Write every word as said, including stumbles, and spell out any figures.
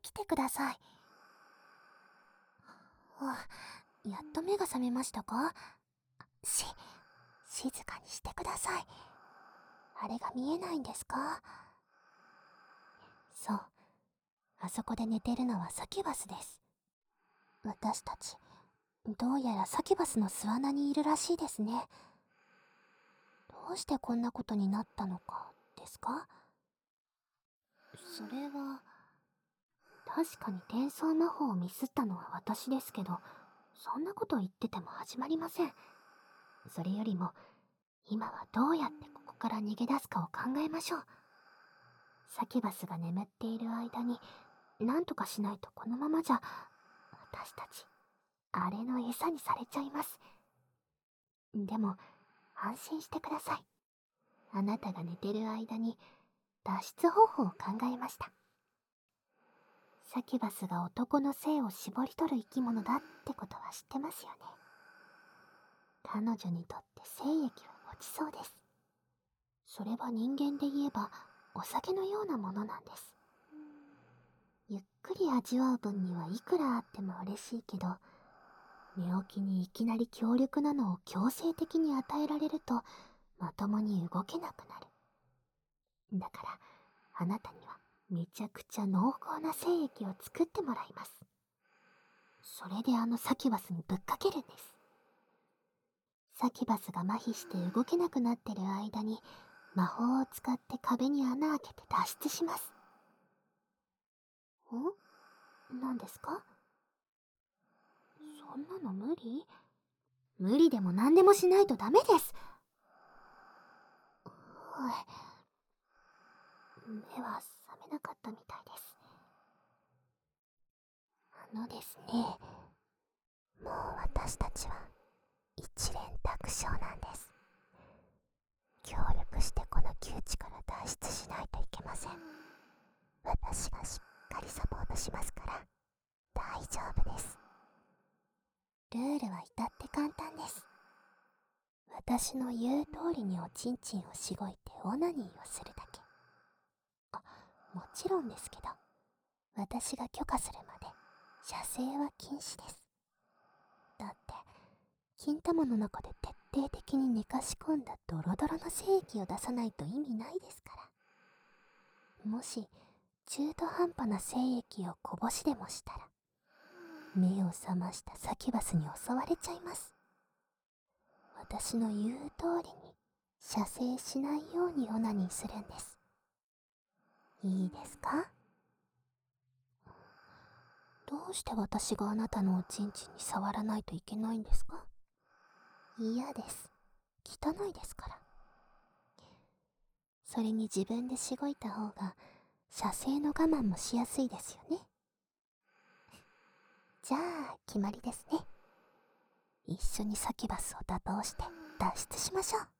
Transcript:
起きてください。あ、やっと目が覚めましたか？し、静かにしてください。あれが見えないんですか？そう、あそこで寝てるのはサキュバスです。私たち、どうやらサキュバスの巣穴にいるらしいですね。どうしてこんなことになったのかですか？それは、確かに転送魔法をミスったのは私ですけど、そんなこと言ってても始まりません。それよりも、今はどうやってここから逃げ出すかを考えましょう。サキュバスが眠っている間に、なんとかしないとこのままじゃ、私たち、あれの餌にされちゃいます。でも、安心してください。あなたが寝てる間に、脱出方法を考えました。サキュバスが男の性を絞り取る生き物だってことは知ってますよね。彼女にとって精液はごちそうです。それは人間で言えばお酒のようなものなんです。ゆっくり味わう分にはいくらあっても嬉しいけど、寝起きにいきなり強力なのを強制的に与えられるとまともに動けなくなる。だからあなたにはめちゃくちゃ濃厚な精液を作ってもらいます。それであのサキュバスにぶっかけるんです。サキュバスが麻痺して動けなくなってる間に魔法を使って壁に穴開けて脱出します。ん？何ですか？そんなの無理？無理でも何でもしないとダメです。はい。目は覚めなかったみたいです。あのですね、もう私たちは一蓮托生なんです。協力してこの窮地から脱出しないといけません。私がしっかりサポートしますから大丈夫です。ルールは至って簡単です。私の言う通りにおちんちんをしごいてオナニーをするだけ。あ、もちろんですけど、私が許可するまで射精は禁止です。だって金玉の中で徹底的に寝かし込んだドロドロの精液を出さないと意味ないですから。もし中途半端な精液をこぼしでもしたら、目を覚ましたサキュバスに襲われちゃいます。私の言う通りに射精しないようにオナニーするんです。いいですか？どうして私があなたのおちんちんに触らないといけないんですか？嫌です。汚いですから。それに自分でしごいた方が射精の我慢もしやすいですよね。じゃあ決まりですね。一緒にサキュバスを打倒して脱出しましょう。